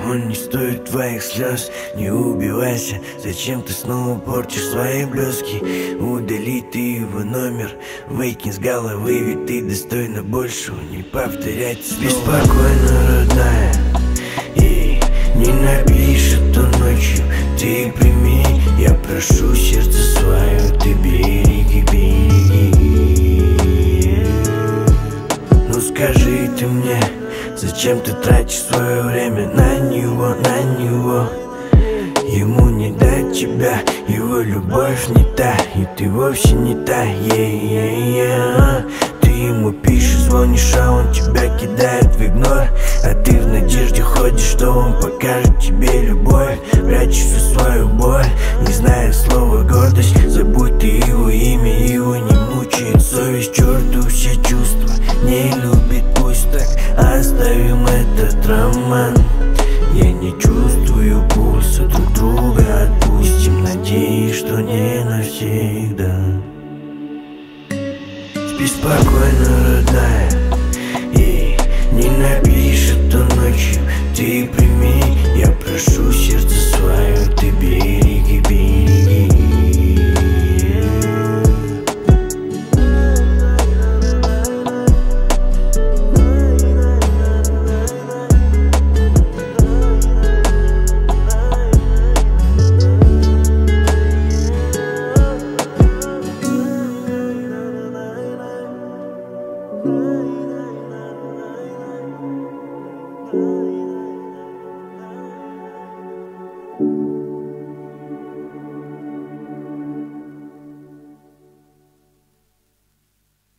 Он не стоит твоих слез, не убивайся. Зачем ты снова портишь свои блески? Удали ты его номер, выкинь с головы, ведь ты достойна большего. Не повторять снова. Спокойно, родная, и не напишет он ночью. Ты прими, я прошу, сердце свое, ты береги, береги. Ну скажи ты мне, зачем ты тратишь свое время на него, на него? Ему не дать тебя, его любовь не та, и ты вовсе не та, Ты ему пишешь, звонишь, а он тебя кидает в игнор. А ты в надежде ходишь, что он покажет тебе любовь. Прячешь всю свою боль, не зная слова гордость. Забудь ты его имя, его не мучает совесть. Черту все чувства, не любит, пусть так. Оставим этот роман. Я не чувствую пульса, друг друга отпустим. Надеюсь, что не навсегда. Спи спокойно, родная, и не напишет он ночью. Ты прими, я прошу, сердце свое, ты береги, береги. Thank you.